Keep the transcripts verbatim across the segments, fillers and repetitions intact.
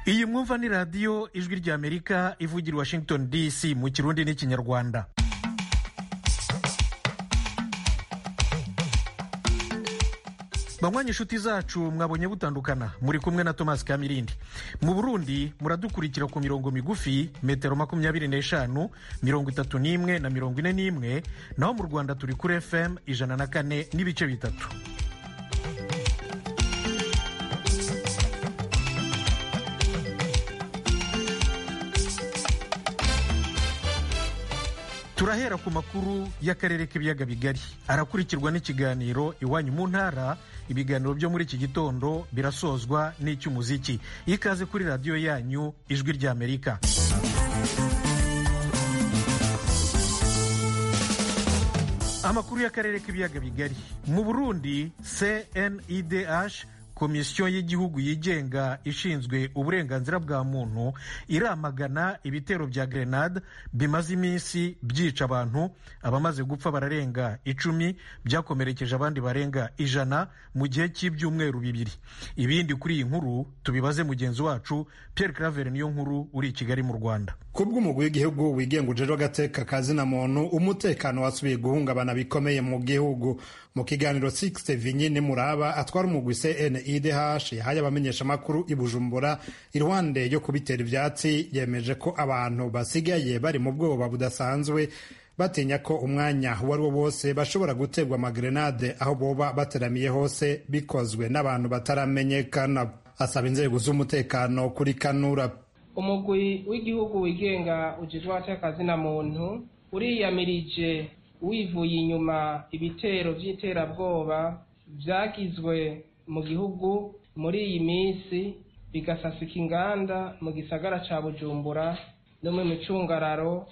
iyi mwumva ni radiyo ijwi ry'Amerika ivugira Washington D C mu Kirundi n'ikinyarwanda. Banywanyi inshuti zacu mwabonye butandukana, muri kumwe na Thomas Kamirindi. Mu Burundi muradukurikira ku mirongo migufi metero makumyabiri n'eshanu, mirongo itatu n'imwe na mirongo ine n'imwe, naho mu Rwanda turi kuri F M ijana na kane n'ibice bitatu. Turahera ku makuru y'akarere k'ibiyaga bigari, arakurikirwa n'ikiganiro Iwanyu mu ntara. Ibiganiro byo muri iki gitondo birasozwa n'icy'umuziki. Ikaze kuri radiyo yanyu ijwi ry'Amerika. Amakuru y'akarere k'ibiyaga bigari. Mu Burundi, C N I D H, Komisiyo y'igihugu yigenga ishinzwe uburenganzira bwa muntu, iramagana ibitero bya grenade bimaze iminsi byica abantu. Abamaze gupfa bararenga icumi, byakomerekeje abandi barenga ijana mu gihe cy'ibyumweru bibiri. Ibindi kuri iyi nkuru tubibaze mugenzi wacu Pierre Claver niyo nkuru uri i Kigali mu Rwanda. Kubw'umugwi w'igihugu wigenga ujejwe agateka kazina muntu, umutekano wasubiye guhungabana bikomeye mu gihugu. Mu kiganiro Sixte Vinyine Muraba atwara umugwi C N I D H yahaye abamenyesha makuru i Bujumbura iruhande yo kubitera ivyatsi, yemeje ko abantu basigaye bari mu bwoba budasanzwe, batinya ko umwanya wari wo wose bashobora guterwa amagrenade aho boba bateramiye hose, bikozwe n'abantu bataramenyekana. Asaba inzego z'umutekano kuri kanura. Umugwi w'igihugu wigenga ujejwe agateka kazina muntu uriyamirije wivuye inyuma ibitero vy'iterabwoba vyagizwe mu gihugu muri iyi minsi, bigasasika inganda mu gisagara ca Bujumbura no mu micungararo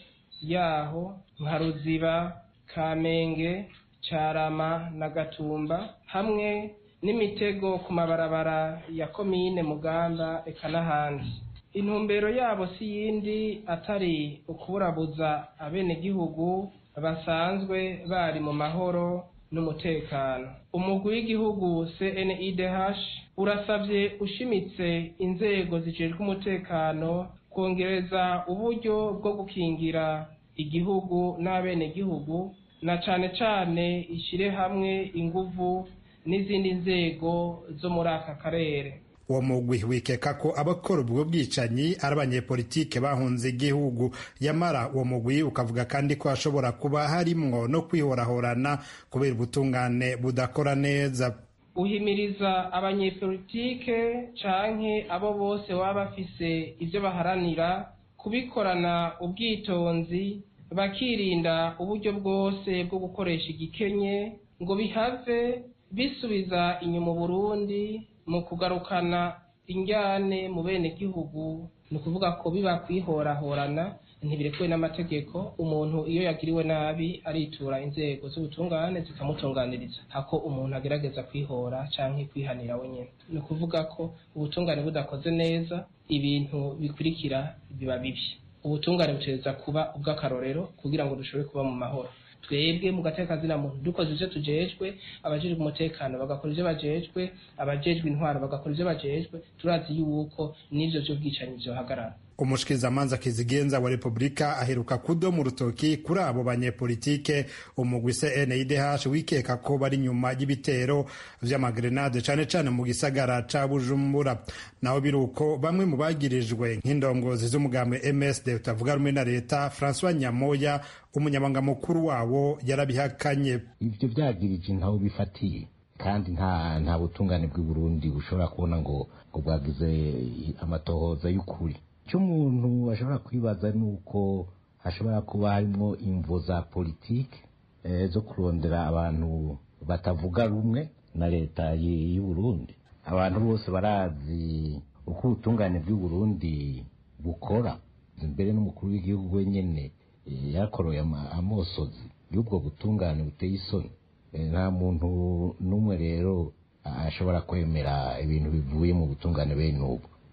yaho nka Ruziba, Kamenge, Carama na Gatumba, hamwe n'imitego ku mabarabara ya komine Mugamba eka n'ahandi. Intumbero yabo si yindi atari ukuburabuza abenegihugu basanzwe bari mu mahoro n'umutekano. Umugwi w'igihugu C N I D H urasavye ushimitse inzego zijejwe umutekano kongereza uburyo bwo gukingira igihugu n'abenegihugu, na cane cane ishire hamwe inguvu n'izindi nzego zo muri aka karere. Uwo mugwi wikeka ko abakora ubwo bwicanyi ari abanyepolitike bahunze igihugu. Yamara uwo mugwi ukavuga kandi ko hashobora kuba harimwo no kwihorahorana kubera ubutungane budakora neza. Uhimiriza abanyepolitike canke abo bose baba bafise ivyo baharanira kubikorana ubwitonzi, bakirinda uburyo bwose bwo gukoresha igikenye ngo bihave bisubiza inyuma Burundi mu kugarukana injyane mu bene gihugu. Ni ukuvuga ko biba kwihorahorana ntibirekuwe n'amategeko. Umuntu iyo yagiriwe nabi aritura inzego z'ubutungane zikamutunganiriza, hako umuntu agerageza kwihora canke kwihanira wenyene. Ni ukuvuga ko ubutungane budakoze neza ibintu bikurikira biba bibi. Ubutungane butegerezwa kuba ubw'akarorero kugira ngo dushobore kuba mu mahoro. Twebwe mu gateka kazina muntu dukoze ivyo tujejwe, abajejwe umutekano bagakora ivyo bajejwe, abajejwe intwaro bagakora ivyo bajejwe, turazi yuko n'ivyo vyo bwicanyi vyohagarara. Umushikizamanza Kizigenza wa Republika aheruka kudoma urutoki kuri abo banyepolitike umugwi C N I D H wikeka ko bari nyuma y'ibitero vy'amagrenade cane cane mu gisagara ca Bujumbura. Naho biruko bamwe mu bagirijwe nk'indongozi z'umugambi M S D utavuga rumwe na leta, François Nyamoya umunyamabanga mukuru wabo, yarabihakanye. Ivyo vyagirije ntaho bifatiye kandi nta nta butungane bw'i Burundi bushobora kubona ngo ngo bwagize amatohoza y'ukuri. Icyo umuntu ashobora kwibaza ni uko hashobora kuba harimo imvo za politike e, zo kurondera abantu batavuga rumwe na leta y'u Burundi. Abantu bose barazi uko ubutungane bw'u Burundi bukora. Mbere n'umukuru w'igihugu wenyene e, yakoroye amosozi y'ubwo butungane buteye isoni. E, nta muntu n'umwe rero ashobora kwemera ibintu bivuye mu butungane bene ubu.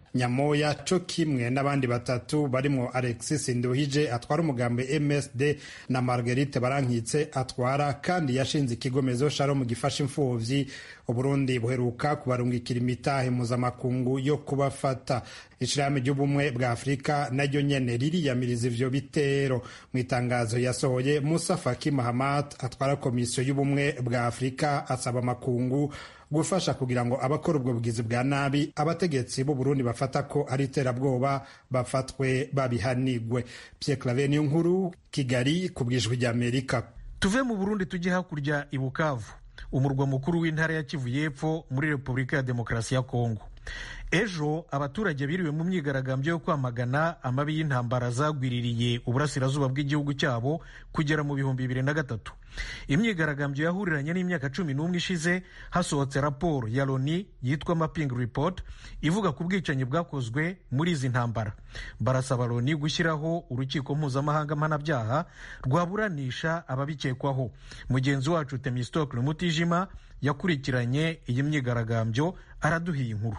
Nyamoya co kimwe n'abandi batatu barimo Alexis Nduhije atwara umugambi M S D na Marguerite Barankitse atwara kandi yashinze ikigomezo Shalom gifasha imfuvyi. Uburundi buheruka kubarungikira imitahe mpuzamakungu yo kubafata. Ishirahamwe ry'ubumwe bwa Afurika naryo nyene ririyamiriza ivyo bitero. Mu itangazo yasohoye, Musa Faki Mahamat atwara komisiyo y'ubumwe bwa Afurika asaba makungu gufasha kugira ngo abakora ubwo bugizi bwa nabi abategetsi b'u Burundi bafata ko ari iterabwoba bafatwe babihanigwe. Pierre Claver niyo nkuru, Kigali ku bw'ijwi ry'Amerika. Tuve mu Burundi tujye hakurya i Bukavu, umurwa mukuru w'intara ya Kivu y'Epfo muri Repubulika ya Demokarasi ya Kongo. Ejo abaturage biriwe mu myigaragambyo yo kwamagana amabi y'intambara zagwiririye uburasirazuba bw'igihugu cyabo kugera mu bihumbi bibiri na gatatu. Imyigaragambyo yahuriranye n'imyaka cumi n'umwe ishize hasohotse raporo ya Loni yitwa Mapping Report ivuga ku bwicanyi bwakozwe muri izi ntambara. Barasaba Loni gushyiraho urukiko mpuzamahanga mpanabyaha rwaburanisha ababikekwaho. Mugenzi wacu Temistokle Mutijima yakurikiranye iyi myigaragambyo araduhiye inkuru.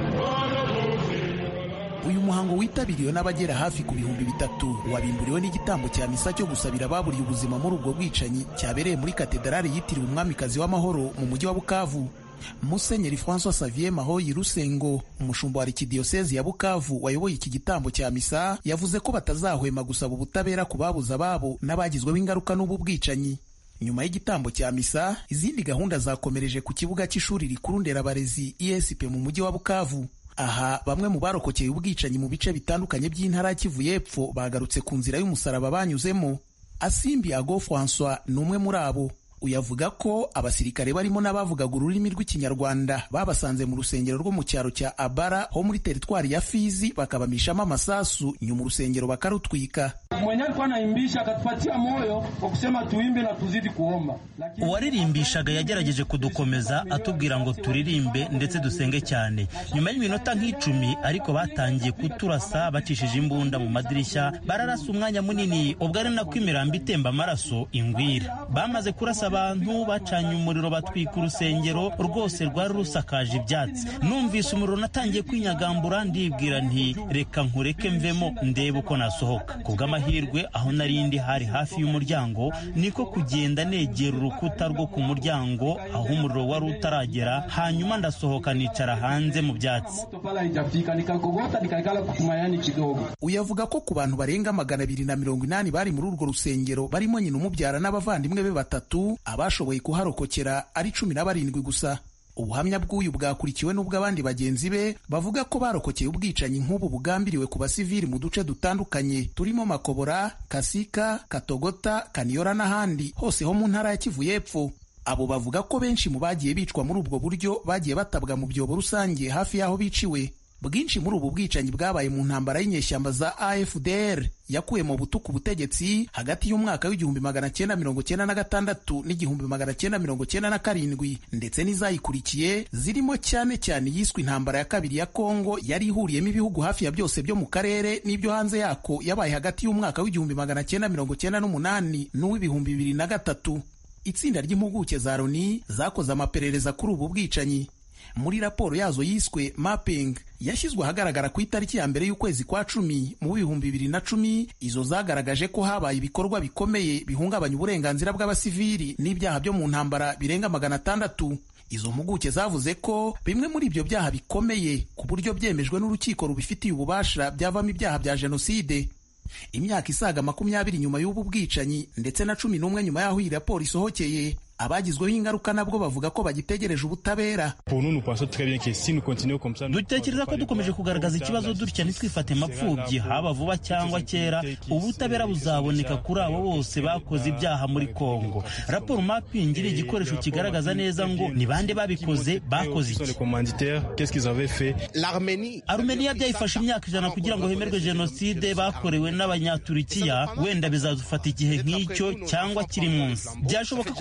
Uyu muhango witabiriwe n'abagera hafi ku bihumbi bitatu wabimburiwe n'igitambo cya misa cyo gusabira ababuriye ubuzima muri ubwo bwicanyi cyabereye muri katedrali yitiriwe umwamikazi w'amahoro mu mujyi wa Bukavu. Musenyeri François Xavier Mahoyi Rusengo, umushumba wa Arikidiyosezi ya Bukavu wayoboye iki gitambo cya misa, yavuze ko batazahwema gusaba ubutabera ku babuze ababo n'abagizweho ingaruka n'ubu bwicanyi. Nyuma y'igitambo cya misa, izindi gahunda zakomereje ku kibuga cy'ishuri rikuru nderabarezi I S P mu mujyi wa Bukavu. Aha bamwe mu barokokeye ubwicanyi mu bice bitandukanye by'intara ya Kivu y'Epfo bagarutse ku nzira y'umusaraba banyuzemo. Asimbi Ago François ni umwe muri abo. Uyavuga ko abasirikare barimo n'abavugaga ururimi rw'ikinyarwanda babasanze mu rusengero rwo mu cyaro cya Abara ho muri teritwari ya Fizi bakabamishamo amasasu, nyuma urusengero bakarutwika. Mwenye alikuwa anaimbisha akatupatia moyo kwa kusema tuimbe na tuzidi kuomba. Uwaririmbishaga yagerageje kudukomeza atubwira ngo turirimbe ndetse dusenge cyane. Nyuma y'iminota nk'icumi ariko batangiye kuturasa bacishije imbunda mu madirishya, bararasa umwanya munini ubwo ari nako imirambo itemba amaraso ingwira. Bamaze kurasa abantu bacanye umuriro batwika urusengero rwose rwari rusakaje ibyatsi. Numvise umuriro natangiye kwinyagambura ndibwira nti reka nkureke mvemo ndebe uko nasohoka. Kubw'amahirwe aho narindi hari hafi y'umuryango niko kugenda negera urukuta rwo ku muryango aho umuriro wari utaragera, hanyuma ndasohoka nicara hanze mu byatsi. Uyavuga ko ku bantu barenga magana abiri na mirongo inani bari muri urwo rusengero barimo nyina umubyara n'abavandimwe be batatu, abashoboye kuharokokera ari cumi na barindwi gusa. Ubuhamya bw'uyu bwakurikiwe n'ubw'abandi bagenzi be bavuga ko barokokeye ubwicanyi nk'ubu bugambiriwe ku basivili mu duce dutandukanye turimo Makobora, Kasika, Katogota, Kaniyora n'ahandi hose ho mu ntara ya Kivu y'Epfo. Abo bavuga ko benshi mu bagiye bicwa muri ubwo buryo bagiye batabwa mu byobo rusange hafi y'aho biciwe. Bwinshi muri ubu bwicanyi bwabaye mu ntambara y'inyeshyamba za A F D R yakuye mu butuku butegetsi hagati y'umwaka w'igihumbi magana cyenda mirongo cyenda na gatandatu n'igihumbi magana cyenda mirongo cyenda na karindwi, ndetse n'izayikurikiye zirimo cyane cyane yiswe intambara ya kabiri ya Kongo yari ihuriyemo ibihugu hafi ya byose byo mu karere n'ibyo hanze yako, yabaye hagati y'umwaka w'igihumbi magana cyenda mirongo cyenda n'umunani n'uw'ibihumbi bibiri na gatatu. Itsinda ry'impuguke za Loni zakoze amaperereza kuri ubu bwicanyi. Muri raporo yazo yiswe Mapping yashyizwe ahagaragara ku itariki ya mbere y'ukwezi kwa cumi mu bihumbi bibiri na cumi, izo zagaragaje ko habaye ibikorwa bikomeye bihungabanya uburenganzira bw'abasivili n'ibyaha byo mu ntambara birenga magana atandatu. Izo mpuguke zavuze ko bimwe muri ibyo byaha bikomeye ku buryo byemejwe n'urukiko rubifitiye ububasha byavamo ibyaha bya jenoside. Imyaka isaga makumyabiri nyuma y'ubu bwicanyi ndetse na cumi n'umwe nyuma y'aho iyi raporo isohokeye, abagizweho ingaruka nabwo bavuga ko bagitegereje ubutabera. Dutekereza ko dukomeje kugaragaza ikibazo dutya ntitwifate mapfubyi, haba vuba cyangwa kera ubutabera buzaboneka kuri abo bose bakoze ibyaha muri Kongo. Raporo Mapping iri igikoresho kigaragaza neza ngo ni bande babikoze, bakoze iki. Armenia byayifashe imyaka ijana kugira ngo hemerwe jenoside bakorewe n'abanyaturikiya, wenda bizadufata igihe nk'icyo cyangwa kiri munsi. Byashoboka ko hanyuma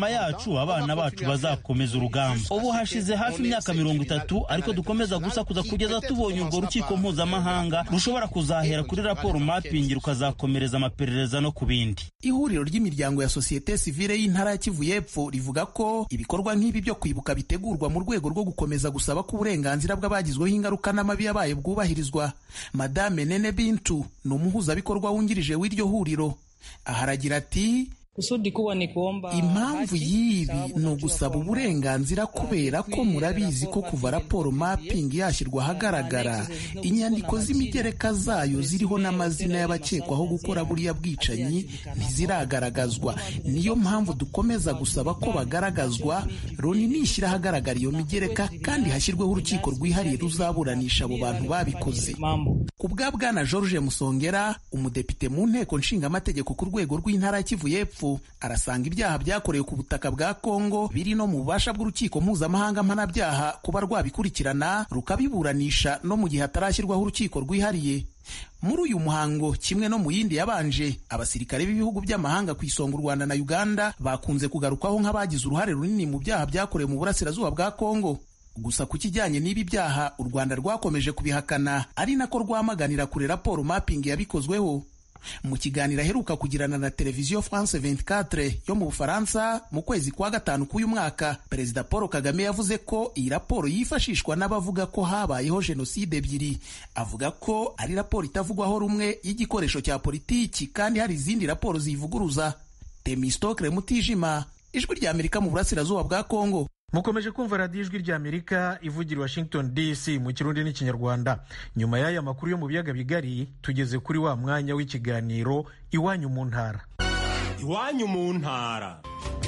nyuma yacu abana bacu bazakomeza urugamba. Ubu hashize hafi imyaka mirongo itatu ariko dukomeza gusakuza kugeza tubonye urwo rukiko mpuzamahanga rushobora kuzahera kuri raporo mapping rukazakomereza amaperereza no ku bindi. Ihuriro ry'imiryango ya sosiyete sivile y'intara ya Kivu y'Epfo rivuga ko ibikorwa nk'ibi byo kwibuka bitegurwa mu rwego rwo gukomeza gusaba ko uburenganzira bw'abagizweho ingaruka n'amabi yabaye bwubahirizwa. Madame Nene Bintu ni umuhuzabikorwa wungirije w'iryo huriro. Aha aragira ati impamvu y'ibi ni ugusaba uburenganzira kubera ko murabizi ko kuva raporo mapping yashyirwa ahagaragara inyandiko z'imigereka zayo ziriho n'amazina y'abakekwaho gukora buriya bwicanyi ntiziragaragazwa. Niyo mpamvu dukomeza gusaba ko bagaragazwa, Loni nishyira ahagaragara iyo migereka kandi hashyirweho urukiko rwihariye ruzaburanisha abo bantu babikoze. Ku bwa Bwana George Musongera, umudepite mu nteko nshingamategeko ku rwego rw'intara ya Kivu y'Epfo, arasanga ibyaha byakorewe ku butaka bwa Kongo biri no mu bubasha bw'urukiko mpuzamahanga mpanabyaha kuba rwabikurikirana rukabiburanisha no mu gihe hatarashyirwaho urukiko rwihariye. Muri uyu muhango kimwe no mu yindi yabanje, abasirikare b'ibihugu by'amahanga ku isonga u Rwanda na Uganda bakunze kugarukwaho nk'abagize uruhare runini mu byaha byakorewe mu burasirazuba bwa Kongo. Gusa ku kijyanye n'ibi byaha u Rwanda rwakomeje kubihakana, ari nako rwamaganira kure raporo mapping yabikozweho. Mu kiganiro aheruka kugirana na televiziyo France vingt-quatre yo mu Bufaransa mu kwezi kwa gatanu k'uyu mwaka, Perezida Paul Kagame yavuze ko iyi raporo yifashishwa n'abavuga ko habayeho jenoside ebyiri. Avuga ko ari raporo itavugwaho rumwe y'igikoresho cya politiki kandi hari izindi raporo zivuguruza. Temistokle Mutijima, Ijwi rya Amerika mu burasirazuba bwa Kongo. Mukomeje kumva radiyo Ijwi rya Amerika ivugira Washington D C mu Kirundi n'Ikinyarwanda. Nyuma y'aya makuru yo mu biyaga bigari, tugeze kuri wa mwanya w'ikiganiro Iwanyu mu ntara. Iwanyu mu ntara.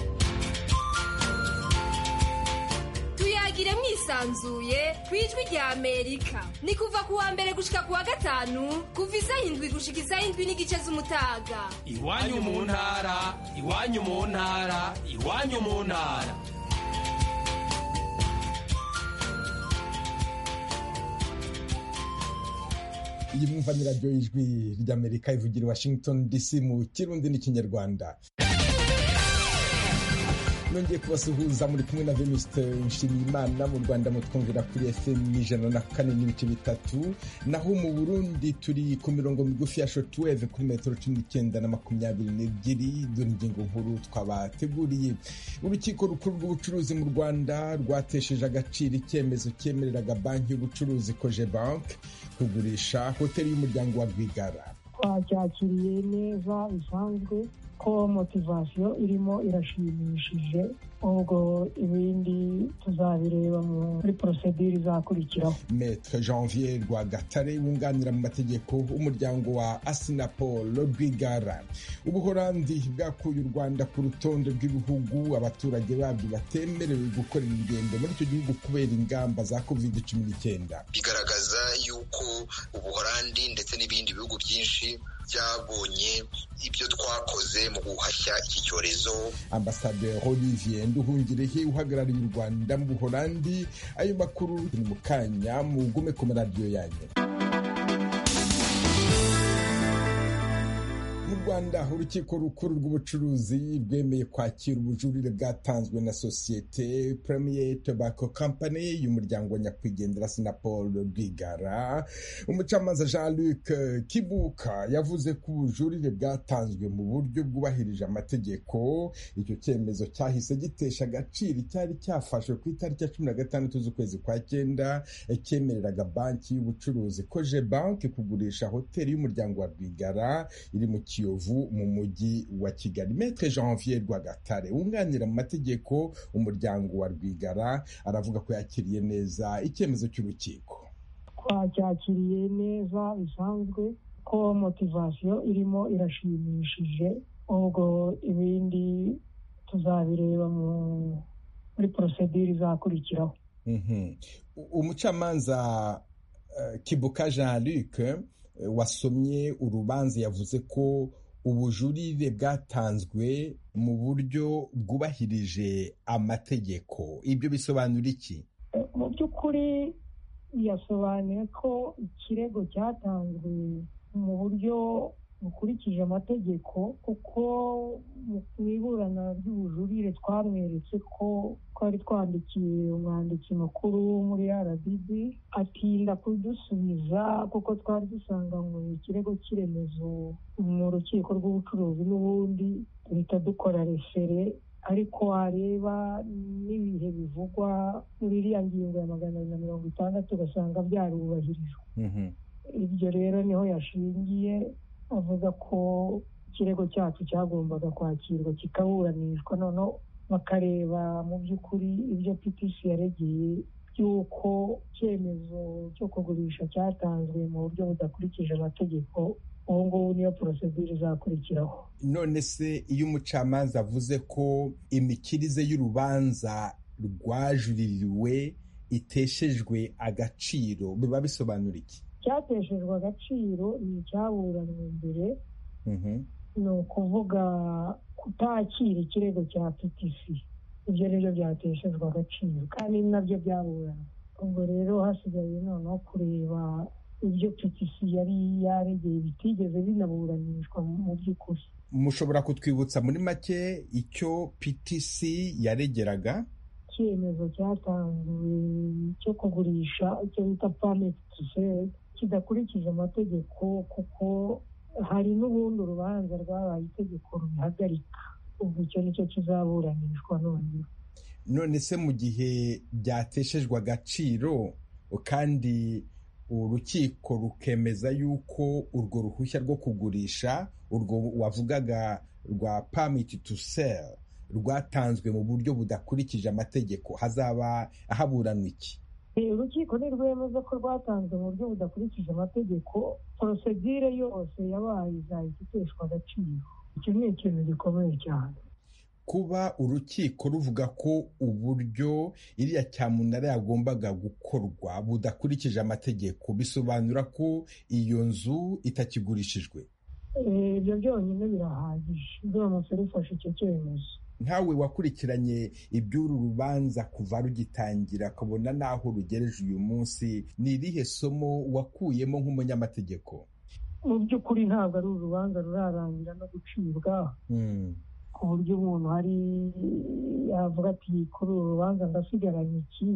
Tuyagire mwisanzuye ku Ijwi rya Amerika. Ni kuva ku wa mbere gushika ku wa gatanu, kuva isaha indwi gushika isaha indwi n'igice z'umutaga. Iwanyu mu ntara, iwanyu mu ntara, iwanyu mu ntara. Iyi mwumva ni radiyo y'Ijwi ry'Amerika ivugira Washington D C mu Kirundi n'Ikinyarwanda. Nongeye kubasuhuza, muri kumwe na Venuste Nshimiyimana. Mu Rwanda mutwumvira kuri F M ijana na kane n'ibice bitatu, naho mu Burundi turi ku mirongo migufi ya shortwave kuri metero cumi n'icyenda na makumyabiri n'ebyiri. Dore ingingo nkuru twabateguriye. Urukiko rukuru rw'ubucuruzi mu Rwanda rwatesheje agaciro icyemezo cyemereraga banki y'ubucuruzi Cogebanque kugurisha hoteli y'umuryango wa Rwigara. Twacyakiriye neza bisanzwe ko motivasiyo irimo irashimishije, ubwo ibindi tuzabireba muri procedure izakurikiraho. Maître Janvier Rwagatare wunganira mu mategeko umuryango wa Asinapol Rwigara. Ubuholandi bwakuye u Rwanda ku rutonde rw'ibihugu abaturage babyo batemerewe gukorera ingendo muri icyo gihugu kubera ingamba za covid cumi n'icyenda. Bigaragaza yuko Ubuholandi ndetse n'ibindi bihugu byinshi byabonye ibyo twakoze mu guhashya iki cyorezo. Ambassadeur Olivier Nduhungirehe uhagarariye u Rwanda mu Buholandi. Ayo makuru ni mu kanya, mugume ku maradiyo yanyu. Mu Rwanda urukiko rukuru rw'ubucuruzi rwemeye kwakira ubujurire bwatanzwe na sosiyete Premier Tobacco Company y'umuryango wa nyakwigendera Asinapol Rwigara. Umucamanza Jean-Luc Kibuka yavuze ko ubujurire bwatanzwe mu buryo bwubahirije amategeko. Icyo cyemezo cyahise gitesha agaciro icyari cyafashwe ku itariki ya cumi na gatandatu z'ukwezi kwa cyenda cyemereraga banki y'ubucuruzi Cogebanque kugurisha hoteli y'umuryango wa Rwigara iri mu Kiyovu mu mujyi wa Kigali. Maître Janvier Rwagatare wunganira mu mategeko umuryango wa Rwigara aravuga ko yakiriye neza icyemezo cy'urukiko. Twacyakiriye neza bisanzwe ko motivasiyo irimo irashimishije, ubwo ibindi tuzabireba muri procedure izakurikiraho. Mhm. Umucamanza uh, Kibuka Jean-Luc wasomye urubanza yavuze ko ubujurire bwatanzwe mu buryo bwubahirije amategeko. Ibyo bisobanura iki? Mu by'ukuri yasobanuye ko ikirego cyatanzwe mu buryo bukurikije amategeko, kuko mu iburana ry'ubujurire twamweretse ko twari twandikiye umwanditsi mukuru muri R D B atinda kudusubiza kuko twari dusanganywe ikirego cy'iremezo mu rukiko rw'ubucuruzi n'ubundi duhita dukora refere, ariko wareba n'ibihe bivugwa muri iriya ngingo ya magana abiri na mirongo itandatu ugasanga byarubahirijwe. Ibyo rero niho yashingiye avuga ko ikirego cyacu cyagombaga kwakirwa kikaburanishwa, noneho bakareba mu by'ukuri ibyo P T C yaregeye by'uko icyemezo cyo kugurisha cyatanzwe mu buryo budakurikije amategeko. Ubu ngubu niyo porosedire izakurikiraho. None se iyo umucamanza avuze ko imikirize y'urubanza rwajuririwe iteshejwe agaciro, biba bisobanura iki? Cyateshejwe agaciro ni icyaburanwe mbere, ni ukuvuga kutakira ikirego cya P T C. Ibyo rero byateshejwe agaciro kandi nabyo byaburanwe. Ubwo rero hasigaye noneho kureba ibyo P T C yari yaregeye bitigeze binaburanishwa mu by'ukuri. Mushobora kutwibutsa muri make icyo P T C yaregeraga? Icyemezo cyatanzwe cyo kugurisha icyo bita permit to sell kidakurikije amategeko, kuko hari n'ubundi urubanza rwabaye itegeko rubihagarika. Ubwo icyo nicyo kizaburanishwa none. None se mu gihe byateshejwe agaciro kandi urukiko rukemeza yuko urwo ruhushya rwo kugurisha, urwo wavugaga rwa permit to sell, rwatanzwe mu buryo budakurikije amategeko, hazaba haburanwa iki? Urukiko nirwemeza ko rwatanzwe mu buryo budakurikije amategeko, porosedire yose yabaye izahita iteshwa agaciro. Icyo ni ikintu gikomeye cyane. Kuba urukiko ruvuga ko uburyo iriya cyamunara yagombaga gukorwa budakurikije amategeko, bisobanura ko iyo nzu itakigurishijwe? Ibyo byonyine birahagije biramutse rufashe icyo cyemezo. Ntawe wakurikiranye iby'uru rubanza kuva rugitangira akabona naho rugereje uyu munsi, ni irihe somo wakuyemo nk'umunyamategeko? Mu by'ukuri ntabwo ari urubanza rurarangira no gucibwa, ku buryo umuntu hari yavuga ati kuri uru rubanza ndasigaranye iki,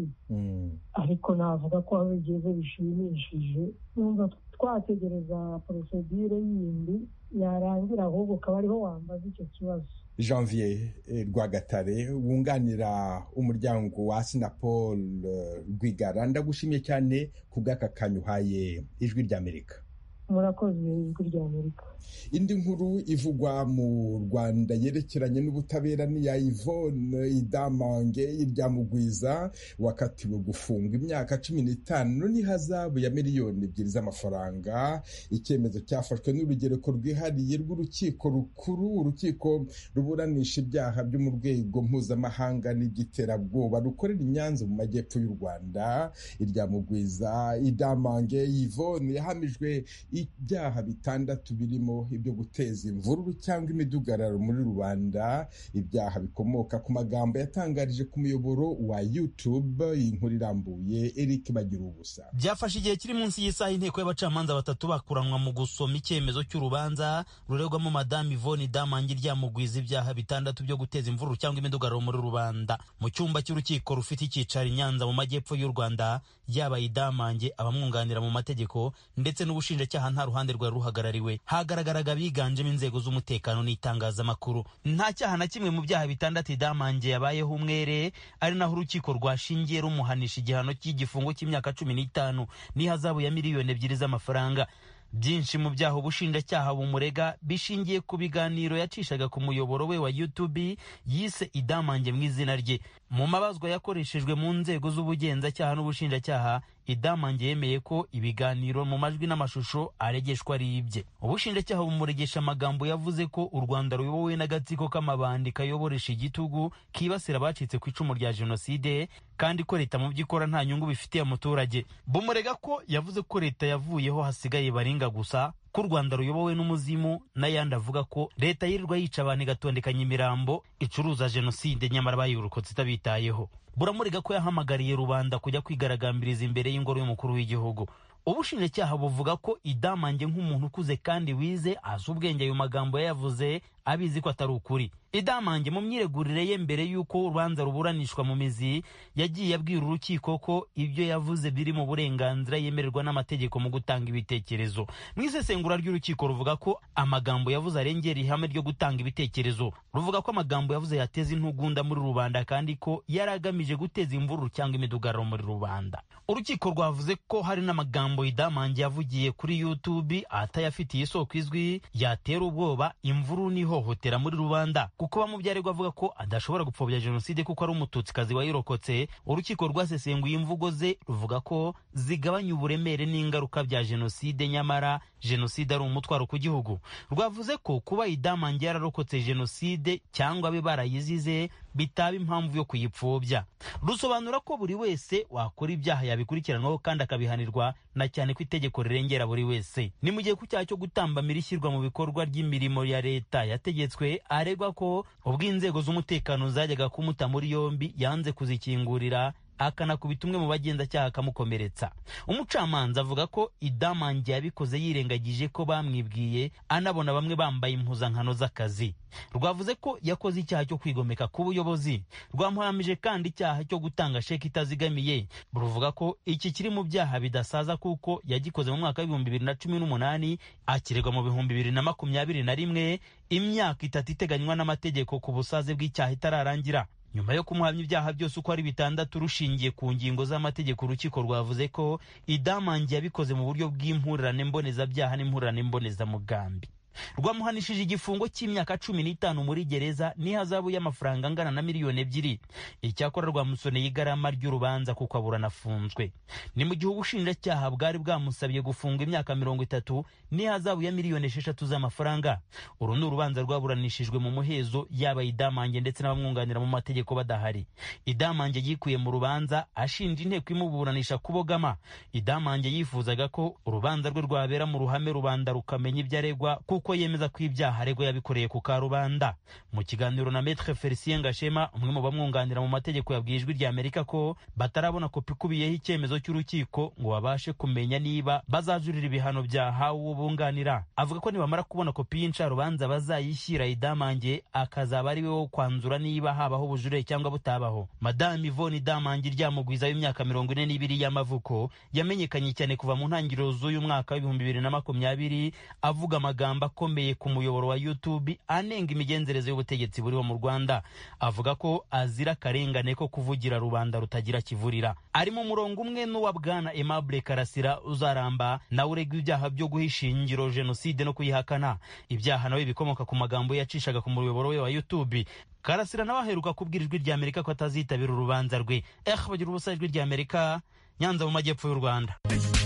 ariko navuga ko aho bigeze bishimishije. Numva twategereza porosedire yindi yarangira, ahubwo ukaba ariho wambaza icyo kibazo. Janvier Rwagatare, wunganira umuryango wa Sinapol Rwigara, ndagushimye cyane ku bw'aka kanya uhaye Ijwi ry'Amerika. Murakoze Ijwi ry'Amerika. Indi nkuru ivugwa mu Rwanda yerekeranye n'ubutabera ni ya Yvonne Idamange Iryamugwiza, wakatiwe gufungwa imyaka cumi n'itanu n'ihazabu ya miliyoni ebyiri z'amafaranga. Icyemezo cyafashwe n'urugereko rwihariye rw'urukiko rukuru, urukiko ruburanisha ibyaha byo mu rwego mpuzamahanga n'iby'iterabwoba rukorera i Nyanza mu majyepfo y'u Rwanda. Iryamugwiza Idamange Yvonne yahamijwe ibyaha bitandatu birimo ibyo guteza imvururu cyangwa imidugararo muri rubanda, ibyaha bikomoka ku magambo yatangarije ku muyoboro wa YouTube. Inkuru irambuye Eric Bagirubusa. Byafashe igihe kiri munsi y'isaha inteko y'abacamanza batatu bakuranwa mu gusoma icyemezo cy'urubanza ruregwamo Madame Yvonne Idamange Iryamugwiza ibyaha bitandatu byo guteza imvururu cyangwa imidugararo muri rubanda. Mu cyumba cy'urukiko rufite icyicaro i Nyanza mu majyepfo y'u Rwanda, yaba Idamange, abamwunganira mu mategeko ndetse n'ubushinjacyaha nta ruhande rwari ruhagarariwe. Hagaragaraga biganjemo inzego z'umutekano n'itangazamakuru. Nta cyaha na kimwe mu byaha bitandatu Idamange yabayeho umwere, ari naho urukiko rwashingiye rumuhanisha igihano cy'igifungo cy'imyaka cumi n'itanu n'ihazabu ya miliyoni ebyiri z'amafaranga. Byinshi mu byaha ubushinjacyaha bumurega bishingiye ku biganiro yacishaga ku muyoboro we wa YouTube yise Idamange mu izina rye. Mu mabazwa yakoreshejwe mu nzego z'ubugenzacyaha n'ubushinjacyaha, Idamange yemeye ko ibiganiro mu majwi n'amashusho aregeshwa ari ibye. Ubushinjacyaha bumuregesha amagambo yavuze ko u Rwanda ruyobowe n'agatsiko k'amabandi kayoboresha igitugu kibasira abacitse ku icumu rya jenoside, kandi ko leta mu by'ikora nta nyungu bifitiye umuturage. Bumurega ko yavuze ko leta yavuyeho hasigaye baringa gusa, ko u Rwanda ruyobowe n'umuzimu, n'ayandi avuga ko leta yirirwa yica abantu igatondekanya imirambo, icuruza jenoside nyamara bayirokotse itabitayeho. Buramurega ko yahamagariye rubanda kujya kwigaragambiriza imbere y'ingoro y'umukuru w'igihugu. ubushinjacyaha buvuga ko Idamange nk'umuntu ukuze kandi wize azi ubwenge ayo magambo yayavuze abizi ko atari ukuri. Idamange mu myiregurire ye mbere y'uko urubanza ruburanishwa mu mizi yagiye abwira urukiko ko ibyo yavuze biri mu burenganzira yemererwa n'amategeko mu gutanga ibitekerezo. Mu isesengura ry'urukiko ruvuga ko amagambo yavuze arengera ihame ryo gutanga ibitekerezo. Ruvuga ko amagambo yavuze yateza intugunda muri rubanda kandi ko yaragamije guteza imvururu cyangwa imidugararo muri rubanda. Urukiko rwavuze ko hari n'amagambo Idamange yavugiye kuri YouTube atayafitiye isoko izwi yatera ubwoba, imvururu n'ihohotera muri rubanda, kuko bamubyarirwa avuga ko adashobora gupfobya jenoside kuko ari umututsikazi wayirokotse. Urukiko rwasesenguye imvugo ze ruvuga ko zigabanya uburemere n'ingaruka bya jenoside, nyamara jenoside ari umutwaro ku gihugu. Rwavuze ko kuba Idamange yararokotse jenoside cyangwa abe barayizize bitaba impamvu yo kuyipfobya. Rusobanura ko buri wese wakora ibyaha yabikurikiranwaho kandi akabihanirwa, na cyane ko itegeko rirengera buri wese. Ni mu gihe ku cyaha cyo gutambamira ishyirwa mu bikorwa ry'imirimo ya leta yategetswe, aregwa ko ubwo inzego z'umutekano zajyaga kumuta muri yombi yanze kuzikingurira akanakubita umwe mu bagenzacyaha akamukomeretsa. Umucamanza avuga ko Idamange yabikoze yirengagije ko bamwibwiye, anabona bamwe bambaye impuzankano z'akazi. Rwavuze ko yakoze icyaha cyo kwigomeka ku buyobozi. Rwamuhamije kandi icyaha cyo gutanga sheki itazigamiye. Ruvuga ko iki kiri mu byaha bidasaza kuko yagikoze mu mwaka w'ibihumbi bibiri na cumi n'umunani, akiregwa mu bihumbi bibiri na makumyabiri na rimwe, imyaka itatu iteganywa n'amategeko ku busaze bw'icyaha itararangira. Nyuma yo kumuhamya ibyaha byose uko ari bitandatu rushingiye ku ngingo z'amategeko, urukiko rwavuze ko Idamange yabikoze mu buryo bw'impurirane mbonezabyaha n'impurirane mbonezamugambi. Rwamuhanishije igifungo cy'imyaka cumi n'itanu muri gereza n'ihazabu y'amafaranga angana na miliyoni ebyiri. Icyakora rwamusoneye igarama ry'urubanza kuko aburana afunzwe. Ni mu gihe ubushinjacyaha bwari bwamusabye gufunga imyaka mirongo itatu n'ihazabu ya miliyoni esheshatu z'amafaranga. Uru ni urubanza rwaburanishijwe mu muhezo, yaba Idamange ndetse n'abamwunganira mu mategeko badahari. Idamange yikuye mu rubanza ashinja inteko imuburanisha kubogama. Idamange yifuzaga ko urubanza rwe rwabera mu ruhame, rubanda rukamenya ibyo aregwa kuko yemeza ko ibyaha aregwa yabikoreye ku karubanda. Mu kiganiro na Maître Felicien Gashema, umwe mu bamwunganira mu mategeko, yabwiye Ijwi rya Amerika ko batarabona kopi ikubiyeho icyemezo cy'urukiko ngo babashe kumenya niba bazajurira ibihano byahawe uwo bunganira. Avuga ko nibamara kubona kopi y'incarubanza bazayishyira Idamange, akazaba ari we wo kwanzura niba habaho ubujurire cyangwa butabaho. Madame Yvonne Idamange Ryamugwiza w'imyaka mirongo ine n'ibiri y'amavuko yamenyekanye cyane kuva mu ntangiriro z'uyu mwaka w'ibihumbi bibiri na makumyabiri avuga amagambo akomeye ku muyoboro wa YouTube anenga imigenzereze y'ubutegetsi buriho mu Rwanda. Avuga ko azira akarengane ko kuvugira rubanda rutagira kivurira. Ari mu murongo umwe n'uwa Bwana Aimable Karasira uzaramba, nawe uregwa ibyaha byo guhisha ingiro jenoside no kuyihakana. Ibyaha nawe bikomoka ku magambo yacishaga ku muyoboro we wa YouTube. Karasira nawe aheruka kubwira Ijwi rya Amerika ko atazitabira urubanza rwe. Eh, bagira ubusa Ijwi rya Amerika, Nyanza mu majyepfo y'u Rwanda.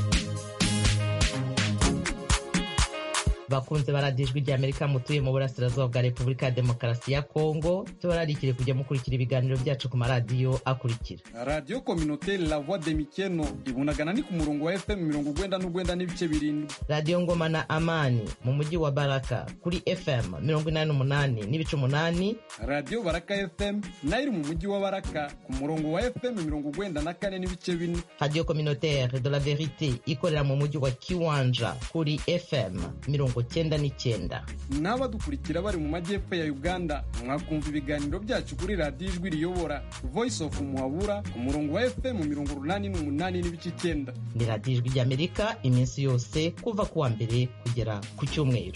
Bakunze baradijwi rya Amerika mutuye mu burasirazuba bwa Repubulika ya Demokarasi ya Kongo, tubararikire kujya mukurikira ibiganiro byacu ku maradiyo akurikira: Radio Communautaire La Voix de Mikeno ibunagana ni ku murongo wa F M mirongo ugwenda n'ugwenda n'ibice birindwi. Radio Ngoma na Amani mu mujyi wa Baraka kuri F M mirongo inani n'umunani n'ibice umunani. Radio Baraka F M nayo mu mujyi wa Baraka ku murongo wa F M mirongo ugwenda na kane n'ibice bine. Radio Communautaire de la Verite ikorera mu mujyi wa Kiwanja kuri F M mirongo cyenda n'icyenda. N'abadukurikira bari mu majyepfo ya Uganda mwakumva ibiganiro byacu kuri Radio Ijwi Riyobora Voice of Muhabura ku murongo wa F M mirongo urunani n'umunani n'ibice icyenda. Ni Radio Ijwi rya Amerika iminsi yose kuva kuwa mbere kugera ku cyumweru.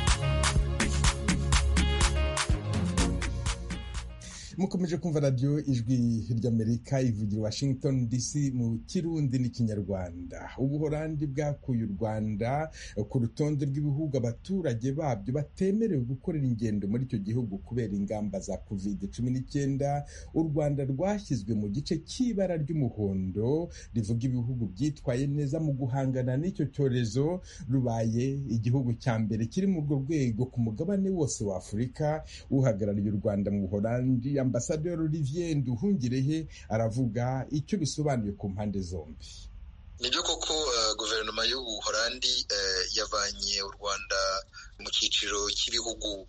mukomeje kumva radio Ijwi ry'Amerika ivugira Washington D C mu Kirundi n'Ikinyarwanda. Ubuholandi bwakuye u Rwanda ku rutonde rw'ibihugu abaturage babyo batemerewe gukorera ingendo muri icyo gihugu kubera ingamba za covid cumi n'icyenda. U Rwanda rwashyizwe mu gice cy'ibara ry'umuhondo rivuga ibihugu byitwaye neza mu guhangana n'icyo cyorezo, rubaye igihugu cya mbere kiri mu rwo rwego ku mugabane wose wa Afurika. Uhagarariye u Rwanda mu Buholandi, Ambasaderi Olivier Nduhungirehe, aravuga icyo bisobanuye ku mpande zombi. Nibyo koko uh, guverinoma y'u Buholandi uh, yavanye u Rwanda mu cyiciro cy'ibihugu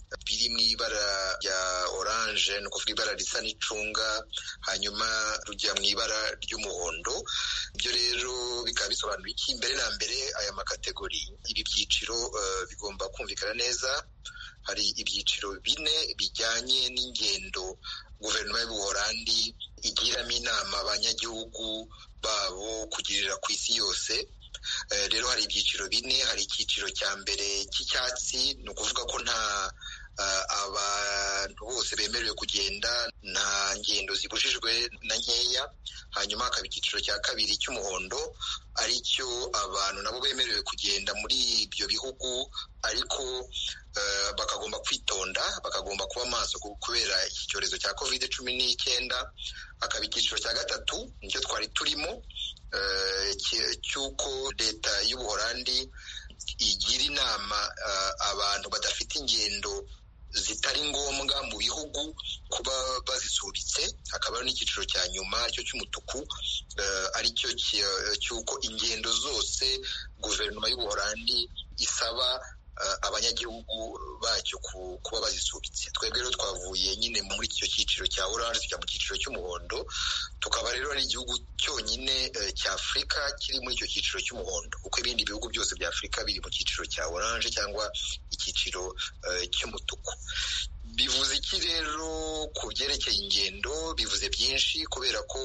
biri mu ibara rya oranje, ni ukuvuga ibara risa n'icunga, hanyuma rujya mu ibara ry'umuhondo. Ibyo rero bikaba bisobanuye iki? Mbere na mbere aya makategori, ibi byiciro uh, bigomba kumvikana neza. Hari ibyiciro bine bijyanye n'ingendo guverinoma y'Ubuholandi igiramo inama abanyagihugu babo kugirira ku isi yose. Uh, rero hari ibyiciro bine. Hari icyiciro cya mbere cy'icyatsi, ni ukuvuga ko nta uh, abantu bose bemerewe kugenda, nta ngendo zibujijwe na nkeya. Hanyuma hakaba icyiciro cya kabiri cy'umuhondo, ari cyo abantu nabo bemerewe kugenda muri ibyo bihugu, ariko uh, bakagomba kwitonda, bakagomba kuba maso kubera iki cyorezo cya covid cumi n'icyenda. Hakaba icyiciro cya gatatu, nicyo twari turimo, uh, cy'uko leta y'Ubuholandi igira inama uh, abantu badafite ingendo zitari ngombwa mu bihugu kuba bazisubitse. Hakaba n'icyiciro cya nyuma cyo cy'umutuku, uh, ari cyo cy'uko ingendo zose guverinoma y'Ubuholandi isaba uh, abanyagihugu bacyo kuba bazisubitse. Twebwe rero twavuye nyine muri icyo cyiciro cya oranje tujya mu cyiciro cy'umuhondo, tukaba rero ari igihugu cyonyine uh, cya Afurika kiri muri icyo cyiciro cy'umuhondo, kuko ibindi bihugu byose bya Afurika biri mu cyiciro cya oranje cyangwa icyiciro uh, cy'umutuku. Bivuze iki rero ku byerekeye ingendo? Bivuze byinshi, kubera ko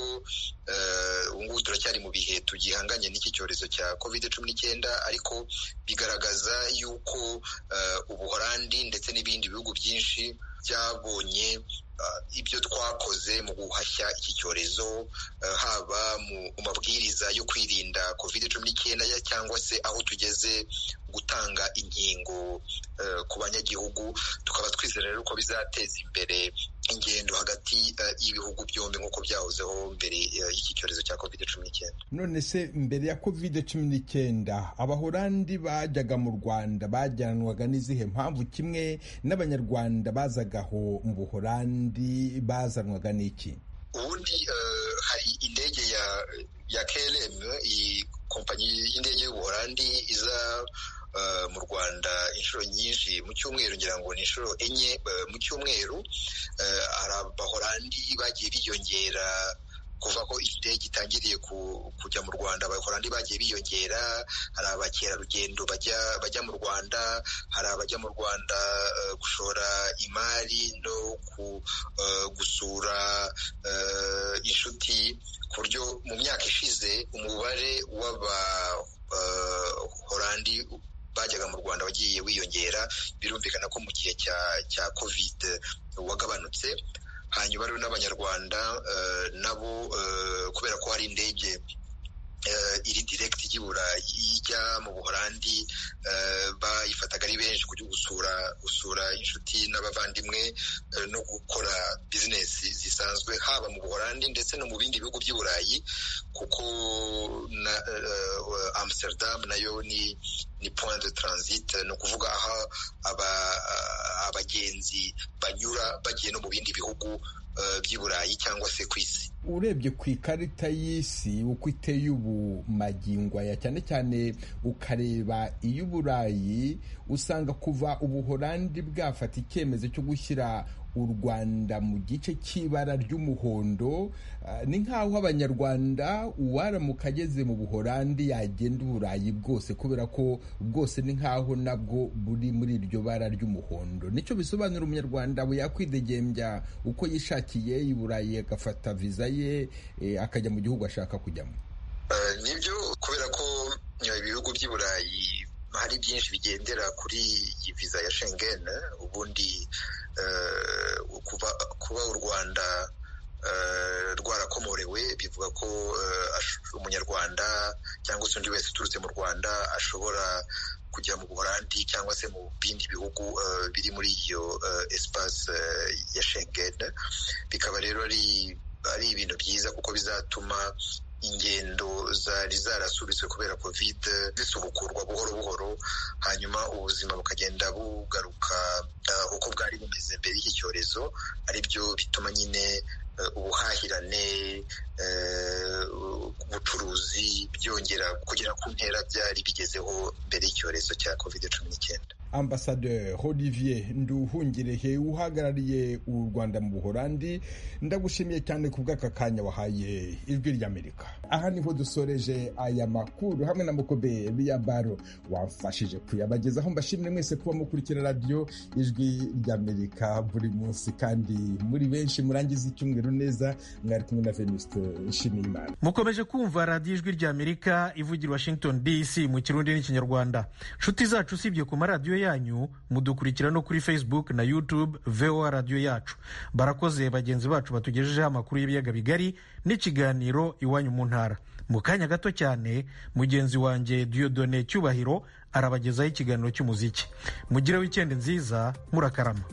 ubu ngubu turacyari mu bihe tugihanganye n'iki cyorezo cya covid cumi n'icyenda, ariko bigaragaza yuko Ubuholandi ndetse n'ibindi bihugu byinshi byabonye ibyo twakoze mu guhashya iki cyorezo, haba mu mabwiriza yo kwirinda covid cumi n'icyenda cyangwa se aho tugeze gutanga inkingo ku banyagihugu. Tukaba twizera rero ko bizateza imbere ingendo hagati y'ibihugu byombi nk'uko byahozeho mbere y'iki cyorezo cya covid cumi n'icyenda. None se mbere ya covid cumi n'icyenda Abaholandi bajyaga mu Rwanda bajyanwaga n'izihe mpamvu, kimwe n'Abanyarwanda bazagaho mu Buholandi bazanwaga n'iki? Ubundi uh, hari indege ya ya K L M, iyi kompanyi y'indege y'Ubuholandi iza uh, mu Rwanda inshuro nyinshi mu cyumweru, ngira ngo ni inshuro enye uh, mu cyumweru. Uh, hari Abaholandi bagiye biyongera kuva ko indege itangiriye kujya mu Rwanda. Abaholandi bagiye biyongera, hari abakerarugendo bajya bajya mu Rwanda, hari abajya mu Rwanda uh, gushora imari no ku, uh, gusura uh, inshuti, ku buryo mu myaka ishize umubare w'Abaholandi uh, bajyaga mu Rwanda wagiye wiyongera. Birumvikana ko mu gihe cya cya covid wagabanutse. Hanyuma rero n'Abanyarwanda uh, nabo uh, kubera ko hari indege uh, iri direct ijya i Burayi ijya mu Buholandi, uh, bayifataga ari benshi kujya gusura gusura inshuti n'abavandimwe, uh, no gukora business zisanzwe haba mu Buholandi ndetse no mu bindi bihugu by'i Burayi, kuko na, uh, Amsterdam nayo ni ni point de transit, ni ukuvuga aho aba abagenzi banyura bagiye no mu bindi bihugu uh, by'i Burayi cyangwa se ku isi. Urebye ku ikarita y'isi uko iteye ubu magingo aya, cyane cyane ukareba iy'Uburayi, usanga kuva Ubuholandi bwafata icyemezo cyo gushyira u Rwanda mu gice cy'ibara ry'umuhondo, uh, ni nk'aho Abanyarwanda uwaramuka ageze mu Buholandi yagenda Uburayi bwose, kubera ko bwose ni nk'aho nabwo buri muri iryo bara ry'umuhondo. Nicyo bisobanura Umunyarwanda we yakwidegembya uko yishakiye i Burayi, agafata viza ye eh, akajya mu gihugu ashaka kujyamo. Uh, nibyo, kubera ko ibihugu by'i Burayi hari byinshi bigendera kuri iyi viza ya Schengen. Ubundi uh, kuba, kuba u Rwanda uh, rwarakomorewe bivuga ko uh, Umunyarwanda cyangwa se undi wese uturutse mu Rwanda ashobora kujya mu Buholandi cyangwa se mu bindi bihugu uh, biri muri iyo uh, espace uh, ya Schengen. Bikaba rero ari ari ibintu byiza kuko bizatuma ingendo zari zarasubitswe kubera covid zisubukurwa buhoro buhoro, hanyuma ubuzima bukagenda bugaruka uh, uko bwari bumeze mbere y'iki cyorezo. Ari byo bituma nyine uh, ubuhahirane, ubucuruzi uh, byongera kugera ku ntera byari bigezeho mbere y'icyorezo cya covid cumi n'icyenda. Ambassadeur Olivier Nduhungirehe uhagarariye u Rwanda mu Buholandi, ndagushimiye cyane ku bw'aka kanya wahaye Ijwi ry'Amerika. Aha niho dusoreje aya makuru hamwe na Mukobe Biyabaro wamfashije kuyabagezaho. Mbashimire mwese kuba mukurikira radio Ijwi ry'Amerika buri munsi kandi muri benshi murangiza icyumweru neza. Mwari kumwe na Venuste Nshimiyimana. Mukomeje kumva radio Ijwi ry'Amerika ivugira Washington D C mu Kirundi n'Ikinyarwanda. Nshuti zacu usibye ku maradiyo yanyu mudukurikira no kuri Facebook na YouTube V O A radio yacu. Barakoze bagenzi bacu batugejejeho amakuru y'ibiyaga bigari n'ikiganiro iwanyu mu ntara. Mu kanya gato cyane mugenzi wanjye Dieudonné Cyubahiro arabagezaho ikiganiro cy'umuziki. Mugire weekend nziza, murakarama.